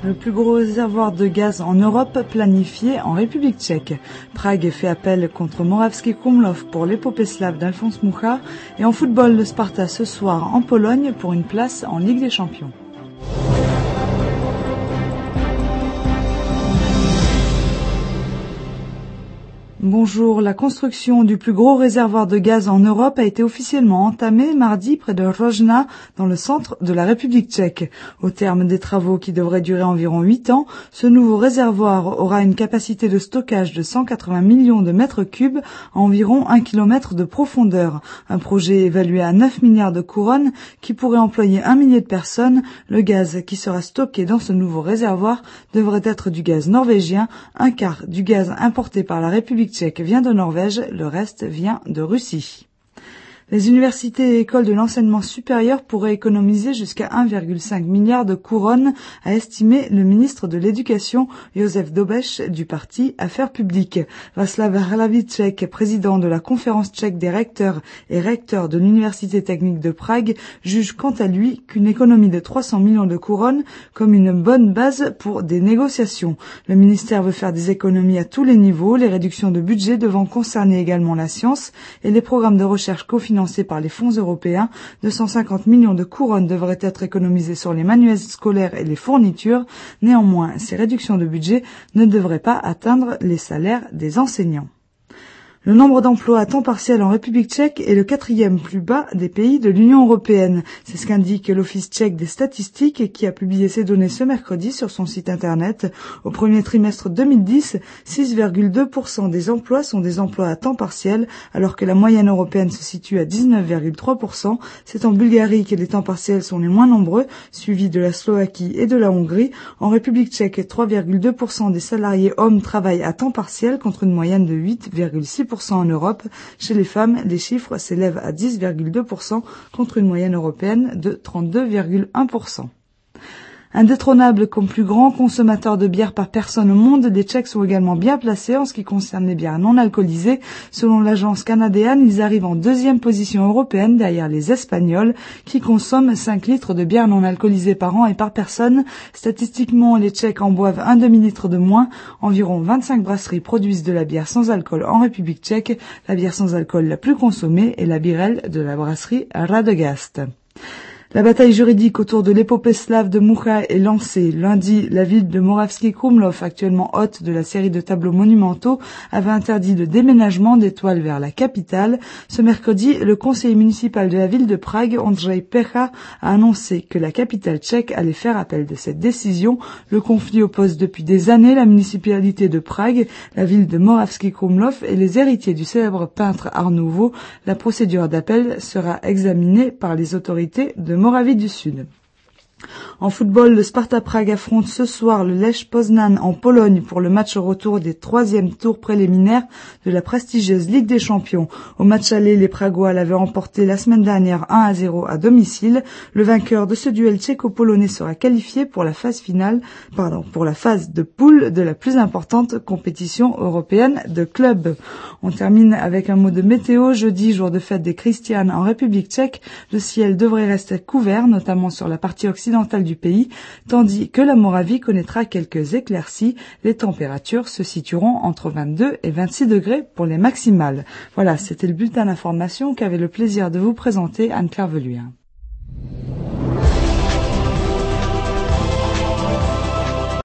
Le plus gros réservoir de gaz en Europe planifié en République tchèque. Prague fait appel contre Moravský Krumlov pour l'épopée slave d'Alphonse Mucha. Et en football, le Sparta ce soir en Pologne pour une place en Ligue des Champions. Bonjour, la construction du plus gros réservoir de gaz en Europe a été officiellement entamée mardi près de Rojna, dans le centre de la République tchèque. Au terme des travaux qui devraient durer environ 8 ans, ce nouveau réservoir aura une capacité de stockage de 180 millions de mètres cubes à environ 1 km de profondeur. Un projet évalué à 9 milliards de couronnes qui pourrait employer 1 millier de personnes. Le gaz qui sera stocké dans ce nouveau réservoir devrait être du gaz norvégien, un quart du gaz importé par la République tchèque vient de Norvège, le reste vient de Russie. Les universités et écoles de l'enseignement supérieur pourraient économiser jusqu'à 1,5 milliard de couronnes, a estimé le ministre de l'Éducation, Josef Dobeš, du parti Affaires publiques. Václav Hlavíček, président de la conférence tchèque des recteurs et recteur de l'Université technique de Prague, juge quant à lui qu'une économie de 300 millions de couronnes comme une bonne base pour des négociations. Le ministère veut faire des économies à tous les niveaux, les réductions de budget devant concerner également la science et les programmes de recherche cofinancés par les fonds européens. 250 millions de couronnes devraient être économisées sur les manuels scolaires et les fournitures. Néanmoins, ces réductions de budget ne devraient pas atteindre les salaires des enseignants. Le nombre d'emplois à temps partiel en République tchèque est le 4e plus bas des pays de l'Union européenne. C'est ce qu'indique l'Office tchèque des statistiques qui a publié ces données ce mercredi sur son site internet. Au premier trimestre 2010, 6,2% des emplois sont des emplois à temps partiel, alors que la moyenne européenne se situe à 19,3%. C'est en Bulgarie que les temps partiels sont les moins nombreux, suivis de la Slovaquie et de la Hongrie. En République tchèque, 3,2% des salariés hommes travaillent à temps partiel contre une moyenne de 8,6% en Europe. Chez les femmes, les chiffres s'élèvent à 10,2% contre une moyenne européenne de 32,1%. Indétrônables comme plus grand consommateur de bière par personne au monde, les Tchèques sont également bien placés en ce qui concerne les bières non alcoolisées. Selon l'agence canadienne, ils arrivent en 2e position européenne derrière les Espagnols qui consomment 5 litres de bière non alcoolisée par an et par personne. Statistiquement, les Tchèques en boivent un demi-litre de moins. Environ 25 brasseries produisent de la bière sans alcool en République tchèque. La bière sans alcool la plus consommée est la Birell de la brasserie Radegast. La bataille juridique autour de l'épopée slave de Mucha est lancée. Lundi, la ville de Moravský Krumlov, actuellement hôte de la série de tableaux monumentaux, avait interdit le déménagement des toiles vers la capitale. Ce mercredi, le conseiller municipal de la ville de Prague, Ondřej Pecha, a annoncé que la capitale tchèque allait faire appel de cette décision. Le conflit oppose depuis des années la municipalité de Prague, la ville de Moravský Krumlov et les héritiers du célèbre peintre Art Nouveau. La procédure d'appel sera examinée par les autorités de Moravie du Sud. En football, le Sparta Prague affronte ce soir le Lech Poznan en Pologne pour le match retour des 3e tours préliminaires de la prestigieuse Ligue des Champions. Au match aller, les Pragois l'avaient remporté la semaine dernière 1-0 à domicile. Le vainqueur de ce duel tchéco-polonais sera qualifié pour la phase de poule de la plus importante compétition européenne de clubs. On termine avec un mot de météo. Jeudi, jour de fête des Christianes en République tchèque, le ciel devrait rester couvert, notamment sur la partie occidentale du pays, tandis que la Moravie connaîtra quelques éclaircies. Les températures se situeront entre 22 et 26 degrés pour les maximales. Voilà, c'était le bulletin d'information qu'avait le plaisir de vous présenter Anne-Claire Veluyen.